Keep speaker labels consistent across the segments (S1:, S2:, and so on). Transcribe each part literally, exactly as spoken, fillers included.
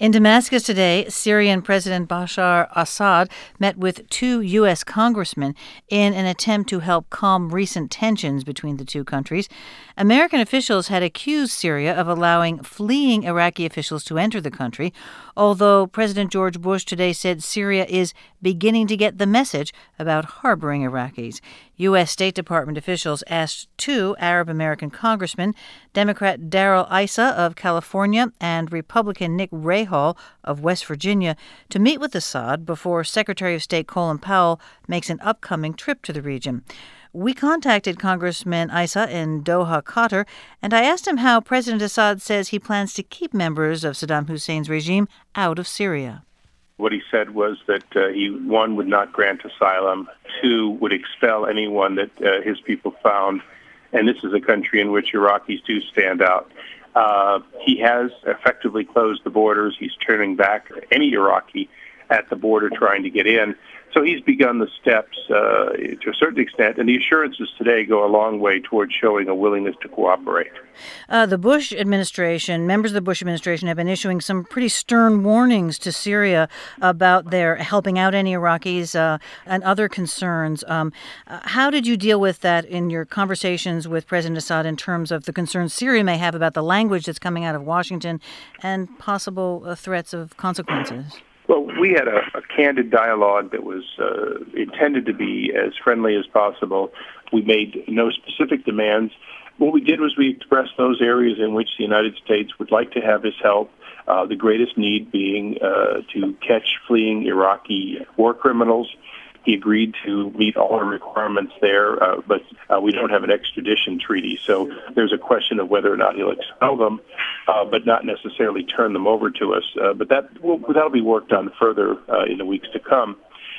S1: In Damascus today, Syrian President Bashar Assad met with two U S congressmen in an attempt to help calm recent tensions between the two countries. American officials had accused Syria of allowing fleeing Iraqi officials to enter the country, although President George Bush today said Syria is beginning to get the message about harboring Iraqis. U S. State Department officials asked two Arab-American congressmen, Democrat Darrell Issa of California and Republican Nick Rahall of West Virginia, to meet with Assad before Secretary of State Colin Powell makes an upcoming trip to the region. We contacted Congressman Issa in Doha, Qatar, and I asked him how President Assad says he plans to keep members of Saddam Hussein's regime out of Syria.
S2: What he said was that uh, he, one, would not grant asylum, two, would expel anyone that uh, his people found, and this is a country in which Iraqis do stand out. Uh, he has effectively closed the borders. He's turning back any Iraqi at the border trying to get in. So he's begun the steps uh, to a certain extent, and the assurances today go a long way towards showing a willingness to cooperate.
S1: Uh, the Bush administration, members of the Bush administration, have been issuing some pretty stern warnings to Syria about their helping out any Iraqis uh, and other concerns. Um, uh, how did you deal with that in your conversations with President Assad in terms of the concerns Syria may have about the language that's coming out of Washington and possible uh, threats of consequences?
S2: Well, we had a, a candid dialogue that was uh, intended to be as friendly as possible. We made no specific demands. What we did was we expressed those areas in which the United States would like to have his help, uh, the greatest need being uh, to catch fleeing Iraqi war criminals. He agreed to meet all our requirements there, uh, but uh, we don't have an extradition treaty. So there's a question of whether or not he'll expel them, uh, but not necessarily turn them over to us. Uh, but that will, that'll be worked on further uh, in the weeks to come.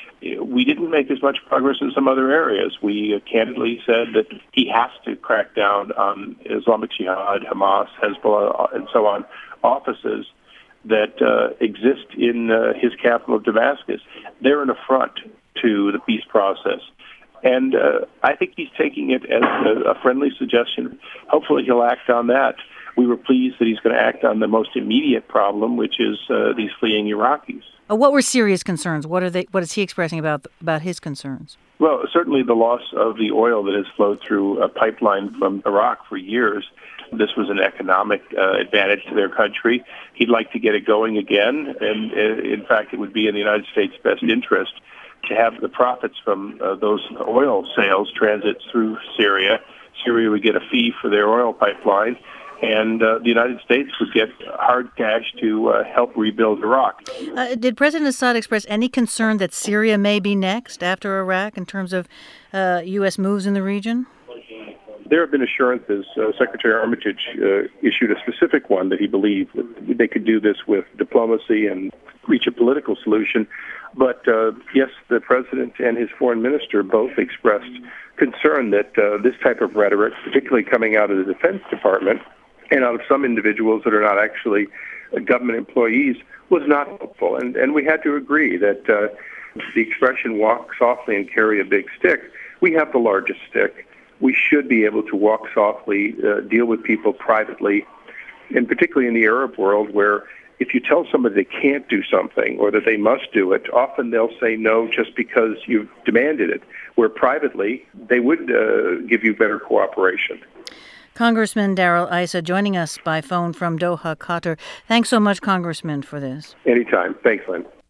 S2: We didn't make as much progress in some other areas. We uh, candidly said that he has to crack down on Islamic Jihad, Hamas, Hezbollah, and so on, offices that uh, exist in uh, his capital of Damascus. They're an affront to the peace process. And uh, I think he's taking it as a, a friendly suggestion. Hopefully he'll act on that. We were pleased that he's going to act on the most immediate problem, which is uh, these fleeing Iraqis.
S1: Uh, what were Syria's concerns? What are they? What is he expressing about about his concerns?
S2: Well, certainly the loss of the oil that has flowed through a pipeline from Iraq for years. This was an economic uh, advantage to their country. He'd like to get it going again, and uh, in fact, it would be in the United States' best interest to have the profits from uh, those oil sales transit through Syria. Syria would get a fee for their oil pipeline, and uh, the United States would get hard cash to uh, help rebuild Iraq.
S1: Uh, did President Assad express any concern that Syria may be next after Iraq in terms of uh, U S moves in the region?
S2: There have been assurances. Uh, Secretary Armitage uh, issued a specific one that he believed that they could do this with diplomacy and reach a political solution. But, uh, yes, the president and his foreign minister both expressed concern that uh, this type of rhetoric, particularly coming out of the Defense Department and out of some individuals that are not actually uh, government employees, was not helpful. And, and we had to agree that uh, the expression walk softly and carry a big stick, we have the largest stick. We should be able to walk softly, uh, deal with people privately, and particularly in the Arab world where if you tell somebody they can't do something or that they must do it, often they'll say no just because you've demanded it, where privately they would uh, give you better cooperation.
S1: Congressman Darrell Issa joining us by phone from Doha, Qatar. Thanks so much, Congressman, for this.
S2: Anytime. Thanks, Lynn.